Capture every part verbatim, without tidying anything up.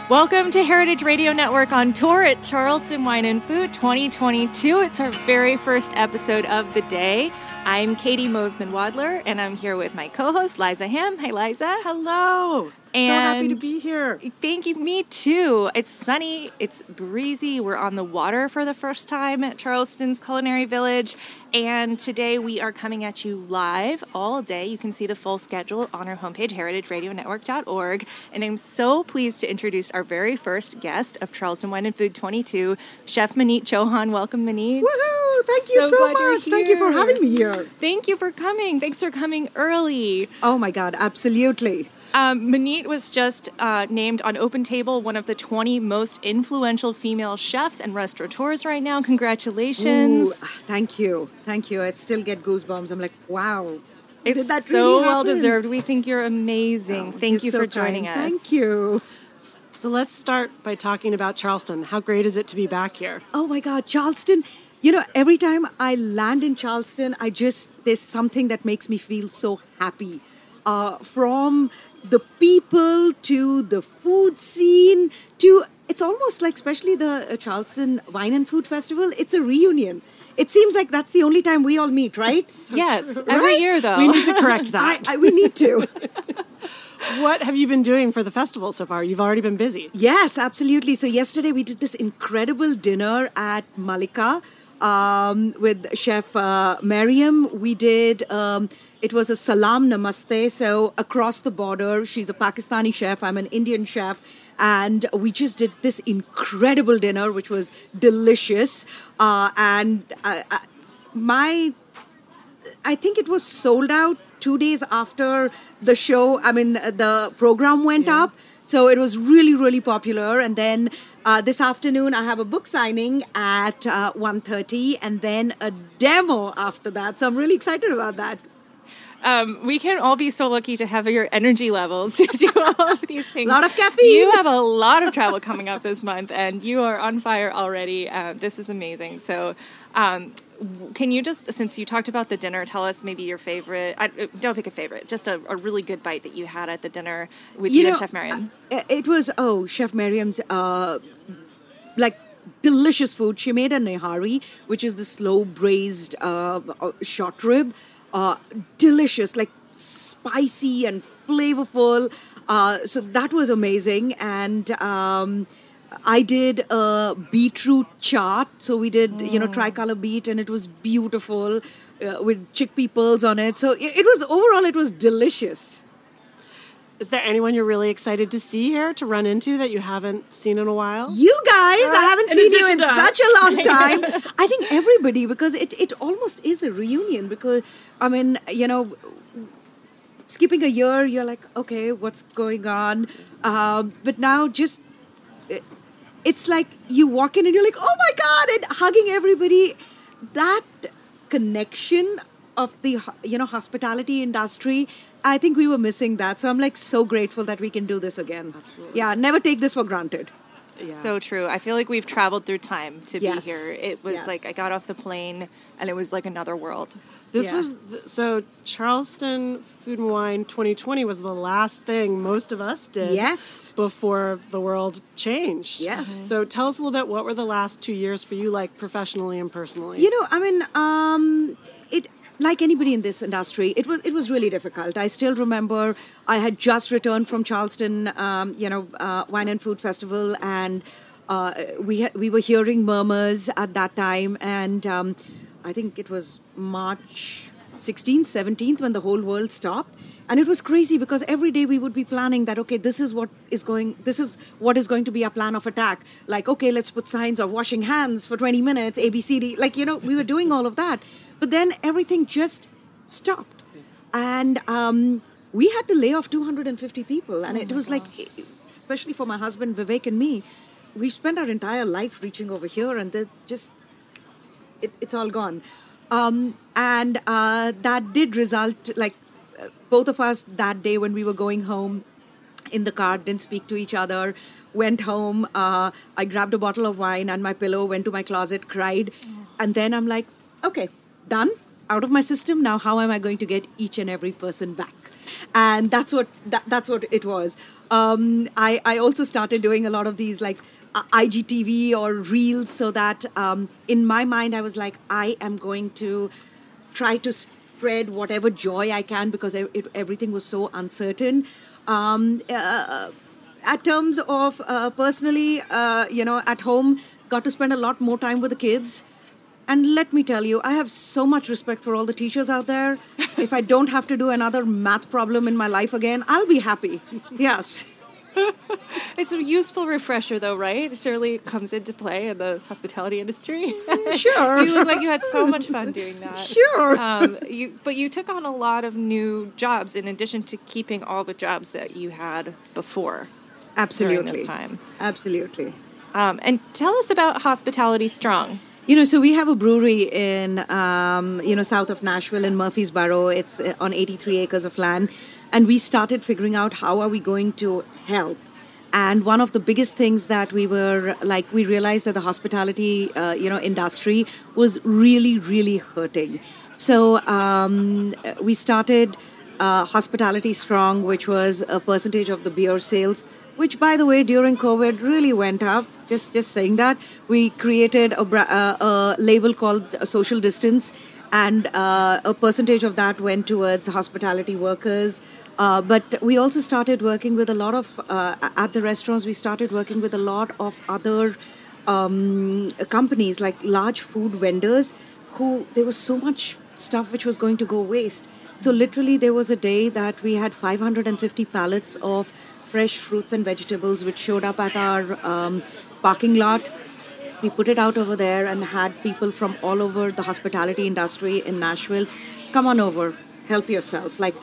Welcome to Heritage Radio Network on tour at Charleston Wine and Food twenty twenty-two. It's our very first episode of the day. I'm Katie Mosman-Wadler, and I'm here with my co-host, Liza Ham. Hi, Liza. Hello. And so happy to be here. Thank you. Me too. It's sunny. It's breezy. We're on the water for the first time at Charleston's Culinary Village. And today we are coming at you live all day. You can see the full schedule on our homepage, heritage radio network dot org. And I'm so pleased to introduce our very first guest of Charleston Wine and Food twenty-two, Chef Maneet Chauhan. Welcome, Maneet. Woohoo! Thank you so, so much. Thank you for having me here. Thank you for coming. Thanks for coming early. Oh my God, absolutely. Um, Maneet was just uh, named on Open Table one of the twenty most influential female chefs and restaurateurs right now. Congratulations. Ooh, thank you. Thank you. I still get goosebumps. I'm like, wow. It's Did that so really well happen? deserved. We think you're amazing. Oh, Thank you're you so for joining kind. us. Thank you. So let's start by talking about Charleston. How great is it to be back here? Oh my God, Charleston. You know, every time I land in Charleston, I just, there's something that makes me feel so happy. Uh, from the people to the food scene to, it's almost like, especially the uh, Charleston Wine and Food Festival, it's a reunion. It seems like that's the only time we all meet, right? So yes, true. every Right? year though. We need to correct that. I, I, we need to. What have you been doing for the festival so far? You've already been busy. Yes, absolutely. So yesterday we did this incredible dinner at Malika um, with Chef uh, Mariam. We did... Um, It was a salam namaste. So across the border, she's a Pakistani chef. I'm an Indian chef. And we just did this incredible dinner, which was delicious. Uh, and uh, uh, my, I think it was sold out two days after the show. I mean, the program went Yeah. up. So it was really, really popular. And then uh, this afternoon, I have a book signing at uh, one thirty and then a demo after that. So I'm really excited about that. Um, we can all be so lucky to have your energy levels to do all of these things. A lot of caffeine. You have a lot of travel coming up this month, and you are on fire already. Uh, this is amazing. So, um, can you just, since you talked about the dinner, tell us maybe your favorite, I, don't pick a favorite, just a, a really good bite that you had at the dinner with you, You and know, Chef Mariam. uh, It was, oh, Chef Mariam's, uh, like, delicious food. She made a nehari, which is the slow braised uh, uh, short rib. Uh, delicious, like spicy and flavorful. Uh, so that was amazing. And um, I did a beetroot chaat. So we did, mm. you know, tricolor beet, and it was beautiful uh, with chickpea pearls on it. So it, it was, overall, it was delicious. Is there anyone you're really excited to see here, to run into that you haven't seen in a while? You guys, uh, I haven't seen you in to us. such a long time. I think everybody, because it, it almost is a reunion. Because, I mean, you know, skipping a year, you're like, okay, what's going on? Um, but now just, it's like you walk in and you're like, oh my God, and hugging everybody. That connection of the, you know, hospitality industry, I think we were missing that. So I'm like so grateful that we can do this again. Absolutely. Yeah, never take this for granted. Yeah. So true. I feel like we've traveled through time to Yes. be here. It was Yes. like I got off the plane and it was like another world. This Yeah. was, th- so Charleston Food and Wine twenty twenty was the last thing most of us did. Yes. Before the world changed. Yes. So tell us a little bit, what were the last two years for you, like professionally and personally? You know, I mean, um, it like anybody in this industry, it was it was really difficult. I still remember I had just returned from Charleston, um, you know, uh, Wine and Food Festival, and uh, we ha- we were hearing murmurs at that time, and um, I think it was March sixteenth, seventeenth when the whole world stopped. And it was crazy because every day we would be planning that, okay, this is what is going, this is what is going to be our plan of attack. Like, okay, let's put signs of washing hands for twenty minutes, A B C D. Like, you know, we were doing all of that. But then everything just stopped. And um, we had to lay off two hundred fifty people. And Oh it my was gosh. like, especially for my husband, Vivek, and me, we spent our entire life reaching over here, and there's just, it, it's all gone. Um, and uh, that did result, like, uh, both of us that day when we were going home in the car didn't speak to each other, went home, uh, I grabbed a bottle of wine and my pillow, went to my closet, cried. And then I'm like, okay, done, out of my system. Now how am I going to get each and every person back? and that's what that, that's what it was. Um, I I also started doing a lot of these like uh, I G T V or reels, so that um, in my mind I was like, I am going to try to spread whatever joy I can, because it, it, everything was so uncertain. Um, uh, at terms of uh, personally, uh, you know, at home, got to spend a lot more time with the kids. And let me tell you, I have so much respect for all the teachers out there. If I don't have to do another math problem in my life again, I'll be happy. Yes. It's a useful refresher, though, right? Surely it comes into play in the hospitality industry. Sure. You look like you had so much fun doing that. Sure. Um, you, but you took on a lot of new jobs in addition to keeping all the jobs that you had before. Absolutely. During this time. Absolutely. Um, and tell us about Hospitality Strong. You know, so we have a brewery in, um, you know, south of Nashville in Murfreesboro. It's on eighty-three acres of land. And we started figuring out how are we going to help. And one of the biggest things that we were, like, we realized that the hospitality, uh, you know, industry was really, really hurting. So um, we started uh, Hospitality Strong, which was a percentage of the beer sales, which, by the way, during COVID really went up. Just just saying that. We created a, bra- uh, a label called Social Distance, and uh, a percentage of that went towards hospitality workers. Uh, but we also started working with a lot of, uh, at the restaurants, we started working with a lot of other um, companies, like large food vendors, who, there was so much stuff which was going to go waste. So literally there was a day that we had five hundred fifty pallets of fresh fruits and vegetables which showed up at our um, parking lot. We put it out over there and had people from all over the hospitality industry in Nashville come on over, help yourself. Like,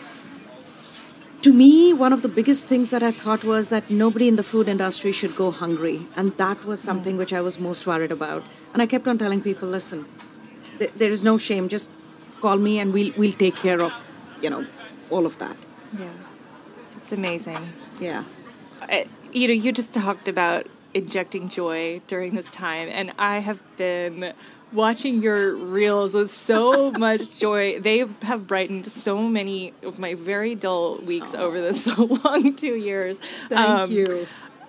to me, one of the biggest things that I thought was that nobody in the food industry should go hungry. And that was something which I was most worried about. And I kept on telling people, listen, th- there is no shame. Just call me and we'll, we'll take care of, you know, all of that. Yeah. It's amazing. Yeah. I, you know, you just talked about injecting joy during this time, and I have been watching your reels with so much joy. They have brightened so many of my very dull weeks over this long two years. Thank um, you.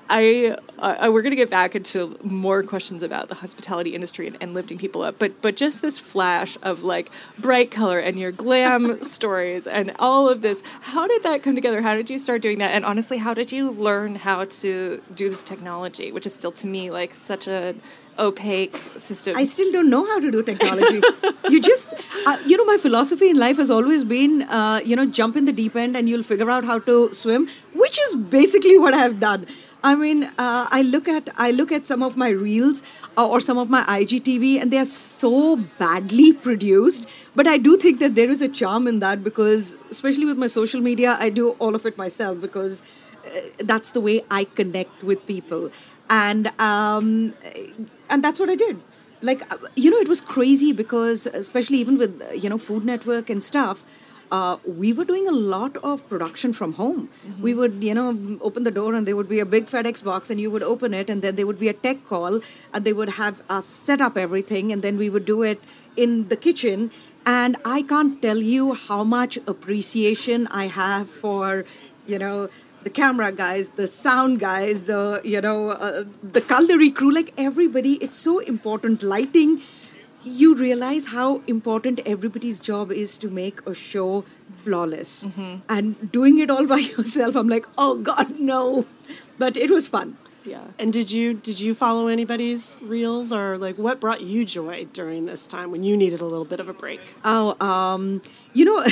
I, I we're going to get back into more questions about the hospitality industry and, and lifting people up, but but just this flash of like bright color and your glam stories and all of this, how did that come together? How did you start doing that? And honestly, how did you learn how to do this technology, which is still to me like such a opaque system? I still don't know how to do technology. You just, uh, you know, my philosophy in life has always been, uh, you know, jump in the deep end and you'll figure out how to swim, which is basically what I've done. I mean, uh, I look at I look at some of my reels uh, or some of my I G T V, and they are so badly produced. But I do think that there is a charm in that, because, especially with my social media, I do all of it myself, because uh, that's the way I connect with people, and um, and that's what I did. Like, you know, it was crazy because, especially even with, you know, Food Network and stuff. Uh, we were doing a lot of production from home. Mm-hmm. We would, you know, open the door and there would be a big FedEx box and you would open it, and then there would be a tech call and they would have us set up everything, and then we would do it in the kitchen. And I can't tell you how much appreciation I have for, you know, the camera guys, the sound guys, the, you know, uh, the culinary crew, like everybody. It's so important. Lighting. You realize how important everybody's job is to make a show flawless. Mm-hmm. And doing it all by yourself, I'm like, oh God, no. But it was fun. Yeah. And did you did you follow anybody's reels, or like what brought you joy during this time when you needed a little bit of a break? Oh, um, you know,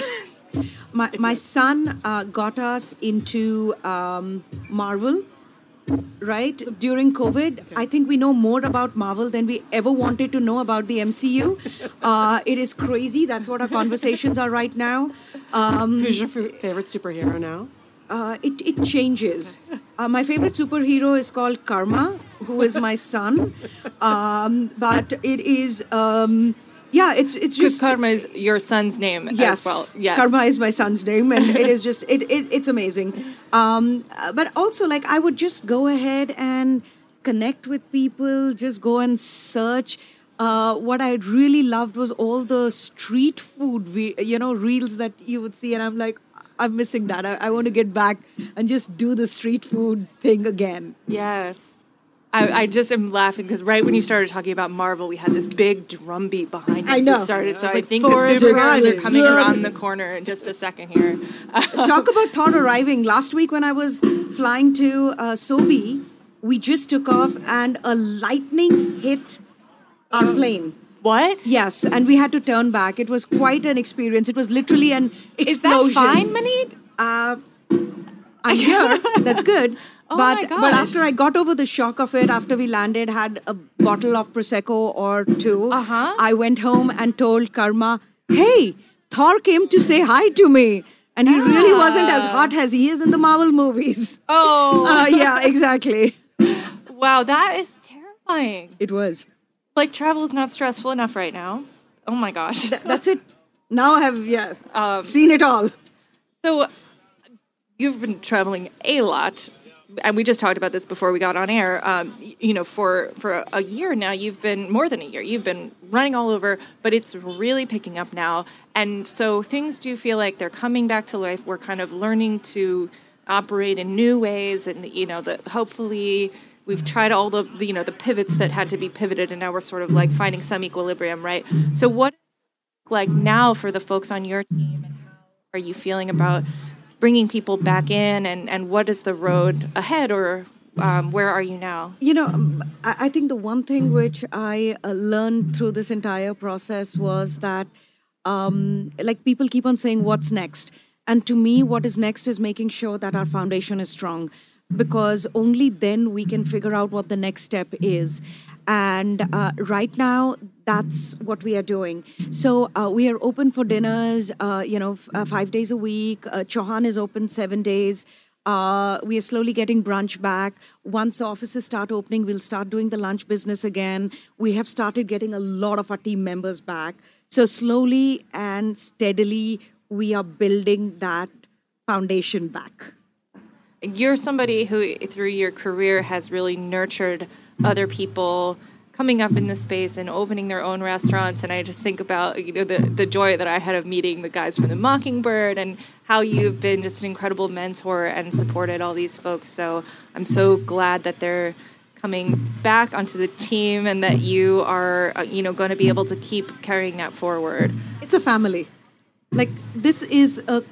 my my son uh, got us into um, Marvel. Right? During COVID, okay. I think we know more about Marvel than we ever wanted to know about the M C U. Uh, it is crazy. That's what our conversations are right now. Um, Who's your f- favorite superhero now? Uh, it, it changes. Uh, my favorite superhero is called Karma, who is my son. Um, but it is... Um, Yeah, it's it's just Karma is your son's name yes, as well. Yes, Karma is my son's name, and it is just it, it it's amazing. Um, but also, like, I would just go ahead and connect with people, just go and search. Uh, what I really loved was all the street food, we, you know, reels that you would see, and I'm like, I'm missing that. I, I want to get back and just do the street food thing again. Yes. I, I just am laughing because right when you started talking about Marvel, we had this big drumbeat behind us I know. that started. So I was I like, think Thor the is superheroes are rising. coming around the corner in just a second here. Talk about Thor arriving. Last week when I was flying to uh, Sobi, we just took off and a lightning hit our plane. What? Yes, and we had to turn back. It was quite an experience. It was literally an Is that explosion. fine, Maneet? Uh, I'm here. That's good. Oh but my but gosh. after I got over the shock of it, after we landed, had a bottle of prosecco or two. Uh-huh. I went home and told Karma, "Hey, Thor came to say hi to me, and he really wasn't as hot as he is in the Marvel movies." Oh. Uh, yeah, exactly. Wow, that is terrifying. It was. Like, travel is not stressful enough right now. Oh my gosh. Th- that's it. Now I have yeah Um, seen it all. So, you've been traveling a lot, and we just talked about this before we got on air. Um, y- you know, for for a year now, you've been more than a year. You've been running all over, but it's really picking up now, and so things do feel like they're coming back to life. We're kind of learning to operate in new ways, and you know, that hopefully. We've tried all the, the, you know, the pivots that had to be pivoted, and now we're sort of like finding some equilibrium, right? So what, like now for the folks on your team, and how are you feeling about bringing people back in, and, and what is the road ahead, or um, where are you now? You know, um, I I think the one thing which I uh, learned through this entire process was that, um, like, people keep on saying, what's next? And to me, what is next is making sure that our foundation is strong, because only then we can figure out what the next step is. And uh, right now, that's what we are doing. So uh, we are open for dinners, uh, you know, f- uh, five days a week. Uh, Chauhan is open seven days. Uh, we are slowly getting brunch back. Once the offices start opening, we'll start doing the lunch business again. We have started getting a lot of our team members back. So slowly and steadily, we are building that foundation back. You're somebody who, through your career, has really nurtured other people coming up in this space and opening their own restaurants. And I just think about, you know, the, the joy that I had of meeting the guys from the Mockingbird, and how you've been just an incredible mentor and supported all these folks. So I'm so glad that they're coming back onto the team, and that you are, uh, you know, going to be able to keep carrying that forward. It's a family. Like, this is a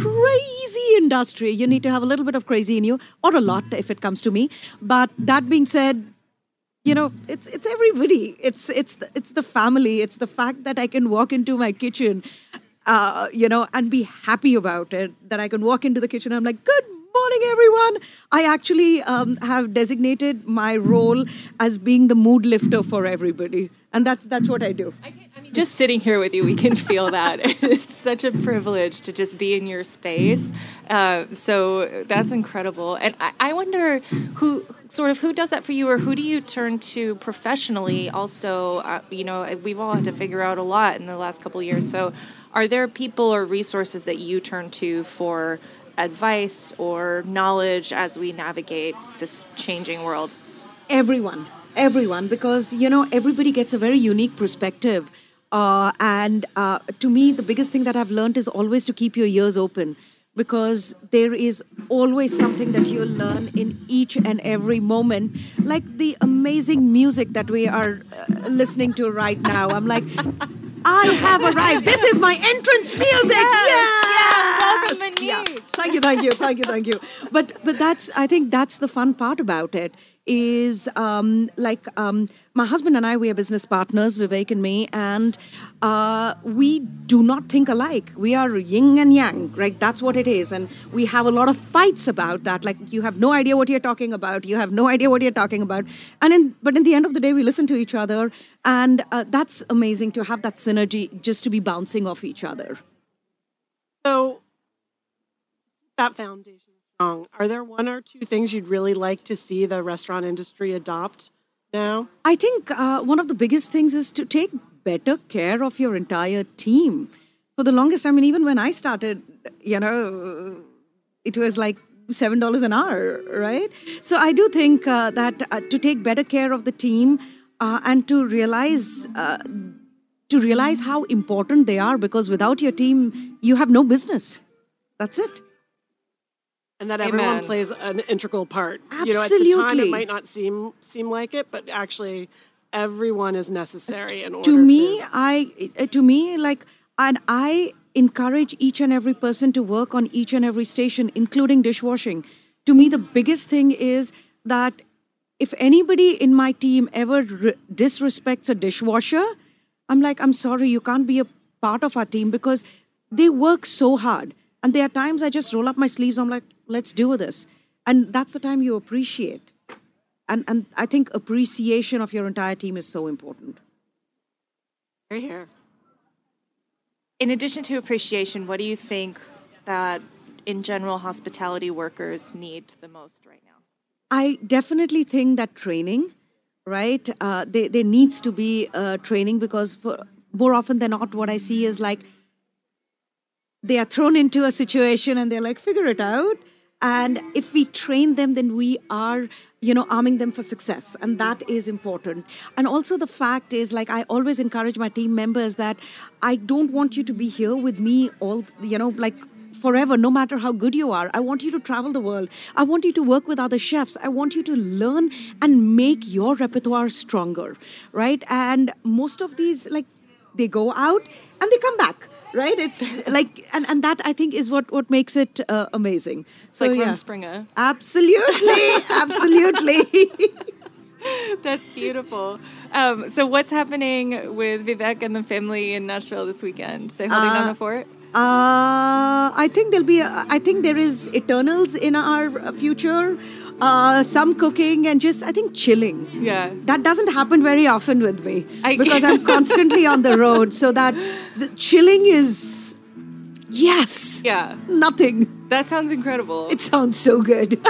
crazy industry. You need to have a little bit of crazy in you, or a lot if it comes to me. But that being said, you know, it's it's everybody. It's it's the, it's the family. It's the fact that I can walk into my kitchen, uh, you know, and be happy about it. That I can walk into the kitchen. I'm like, good morning, everyone. I actually um, have designated my role as being the mood lifter for everybody, and that's that's what I do. I, can, I mean, just sitting here with you, we can feel that. It's such a privilege to just be in your space. Uh, so that's incredible. And I, I wonder who sort of who does that for you, or who do you turn to professionally? Also, uh, you know, we've all had to figure out a lot in the last couple of years. So, are there people or resources that you turn to for advice or knowledge as we navigate this changing world? Everyone, everyone, because, you know, everybody gets a very unique perspective. Uh, and uh, to me, the biggest thing that I've learned is always to keep your ears open, because there is always something that you'll learn in each and every moment. Like the amazing music that we are uh, listening to right now. I'm like, I have arrived. This is my entrance music. Yes, yes. Welcome, Maneet. Yeah. Thank you, thank you, thank you, thank you. But but that's I think that's the fun part about it. Is um, like um, my husband and I, we are business partners, Vivek and me, and uh, we do not think alike. We are yin and yang, right? That's what it is. And we have a lot of fights about that. Like, you have no idea what you're talking about. You have no idea what you're talking about. And in, but in the end of the day, we listen to each other. And uh, that's amazing to have that synergy, just to be bouncing off each other. So, that foundation strong. Are there one or two things you'd really like to see the restaurant industry adopt now? I think uh, one of the biggest things is to take better care of your entire team. For the longest, I mean, even when I started, you know, it was like seven dollars an hour, right? So I do think uh, that uh, to take better care of the team uh, and to realize uh, to realize how important they are, because without your team, you have no business. That's it. And that everyone Amen. plays an integral part. Absolutely. You know, at the time it might not seem seem like it, but actually everyone is necessary in order To me, to... I uh, to me like, and I encourage each and every person to work on each and every station, including dishwashing. To me, the biggest thing is that if anybody in my team ever re- disrespects a dishwasher, I'm like, I'm sorry, you can't be a part of our team, because they work so hard. And there are times I just roll up my sleeves. I'm like, let's do this. And that's the time you appreciate. And and I think appreciation of your entire team is so important. Right here. In addition to appreciation, what do you think that, in general, hospitality workers need the most right now? I definitely think that training, right? Uh, there, there needs to be uh, training, because for, more often than not, what I see is like they are thrown into a situation and they're like, figure it out. And if we train them, then we are, you know, arming them for success. And that is important. And also the fact is, like, I always encourage my team members that I don't want you to be here with me all, you know, like forever, no matter how good you are. I want you to travel the world. I want you to work with other chefs. I want you to learn and make your repertoire stronger, right? And most of these, like, they go out and they come back. Right? It's like, and, and that I think is what, what makes it uh, amazing. So like yeah. Rumspringa. Absolutely. Absolutely. That's beautiful. Um, so what's happening with Vivek and the family in Nashville this weekend? They holding Uh, down the fort? Uh, I think there'll be, a, I think there is Eternals in our future, uh, some cooking and just, I think, chilling. Yeah. That doesn't happen very often with me I- because I'm constantly on the road. So that the chilling is, yes, Yeah. nothing. That sounds incredible. It sounds so good.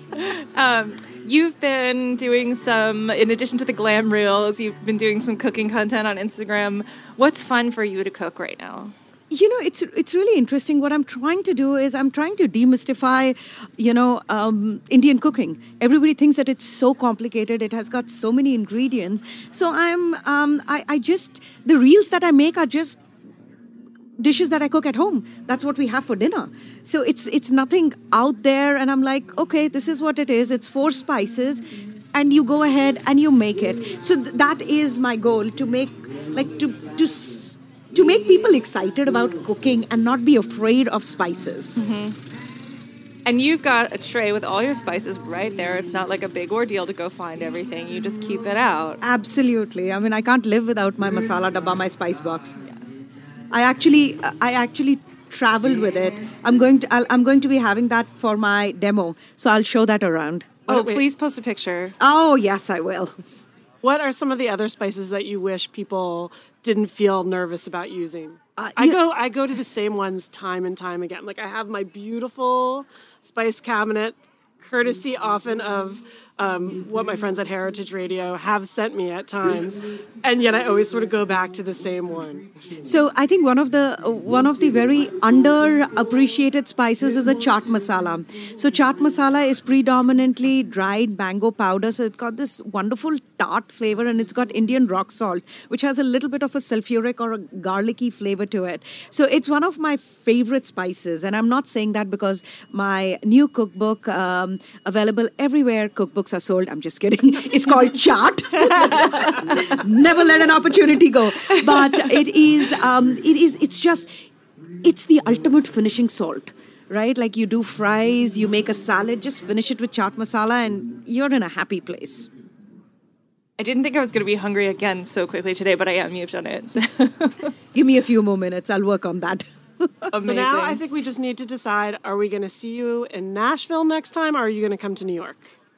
Um, you've been doing some, in addition to the glam reels, you've been doing some cooking content on Instagram. What's fun for you to cook right now? You know, it's it's really interesting. What I'm trying to do is I'm trying to demystify, you know, um, Indian cooking. Everybody thinks that it's so complicated. It has got so many ingredients. So I'm, um, I, I just, the reels that I make are just dishes that I cook at home. That's what we have for dinner. So it's it's nothing out there. And I'm like, okay, this is what it is. It's four spices. And you go ahead and you make it. So th- that is my goal, to make, like, to to to make people excited about cooking and not be afraid of spices. Mm-hmm. And you've got a tray with all your spices right there. It's not like a big ordeal to go find everything. You just keep it out. Absolutely. I mean, I can't live without my masala dabba, my spice box. Yes. I actually, I actually traveled with it. I'm going to, I'll, I'm going to be having that for my demo, so I'll show that around. Oh, wait. please post a picture. Oh, yes, I will. What are some of the other spices that you wish people didn't feel nervous about using? Uh, I you- go I go to the same ones time and time again. Like, I have my beautiful spice cabinet, courtesy often of um, what my friends at Heritage Radio have sent me at times, and yet I always sort of go back to the same one. So I think one of the uh, one of the very underappreciated spices is a chaat masala. So chaat masala is predominantly dried mango powder. So it's got this wonderful tart flavor, and it's got Indian rock salt, which has a little bit of a sulfuric or a garlicky flavor to it. So it's one of my favorite spices, and I'm not saying that because my new cookbook, um, available everywhere cookbooks are sold. I'm just kidding. It's called Chaat. Never let an opportunity go. But it is, um, it is, it's just, it's the ultimate finishing salt, right? Like, you do fries, you make a salad, just finish it with chaat masala, and you're in a happy place. I didn't think I was going to be hungry again so quickly today, but I am. You've done it. Give me a few more minutes. I'll work on that. Amazing. So now I think we just need to decide, are we going to see you in Nashville next time, or are you going to come to New York?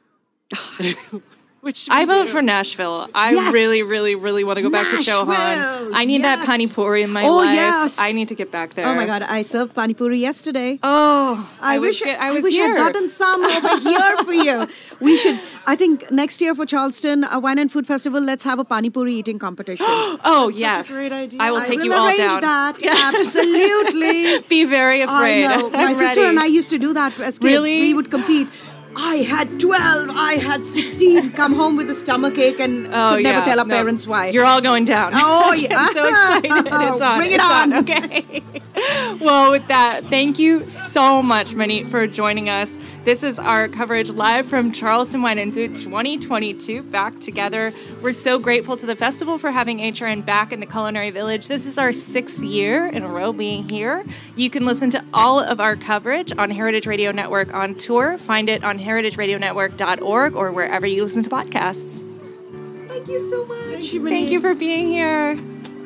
Which should we I vote do? for Nashville. I Yes. really, really, really want to go back to Nashville, Chauhan. I need that yes. pani puri in my Oh, life. yes. I need to get back there. Oh my God, I served pani puri yesterday. Oh, I, was wish get- I, I was wish here. I'd gotten some over here for you. We should, I think next year for Charleston, a wine and food festival, let's have a pani puri eating competition. Oh, yes. a great idea. I will I take will you all arrange down. that. Absolutely. Be very afraid. I know. My I'm sister ready. and I used to do that as kids. Really? We would compete. I had twelve, I had sixteen, come home with a stomachache and Oh, could never yeah. tell our No, parents why. You're all going down. Oh, yeah. I'm so excited. It's on. Bring it It's on. Okay. Well, with that, thank you so much, Manit, for joining us. This is our coverage live from Charleston Wine and Food twenty twenty-two, back together. We're so grateful to the festival for having H R N back in the Culinary Village. This is our sixth year in a row being here. You can listen to all of our coverage on Heritage Radio Network on tour. Find it on heritage radio network dot org or wherever you listen to podcasts. Thank you so much. Thank you, Thank you for being here.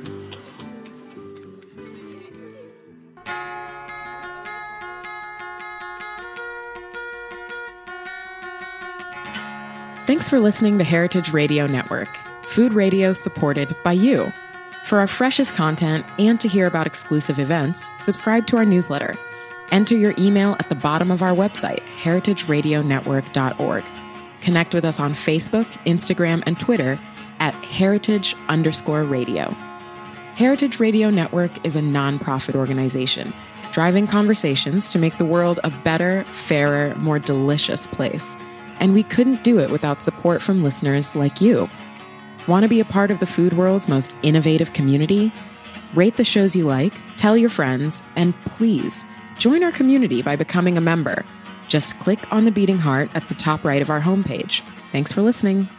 Thanks for listening to Heritage Radio Network, food radio supported by you. For our freshest content and to hear about exclusive events, subscribe to our newsletter. Enter your email at the bottom of our website, heritage radio network dot org. Connect with us on Facebook, Instagram, and Twitter at heritage underscore radio. Heritage Radio Network is a nonprofit organization driving conversations to make the world a better, fairer, more delicious place. And we couldn't do it without support from listeners like you. Want to be a part of the food world's most innovative community? Rate the shows you like, tell your friends, and please join our community by becoming a member. Just click on the beating heart at the top right of our homepage. Thanks for listening.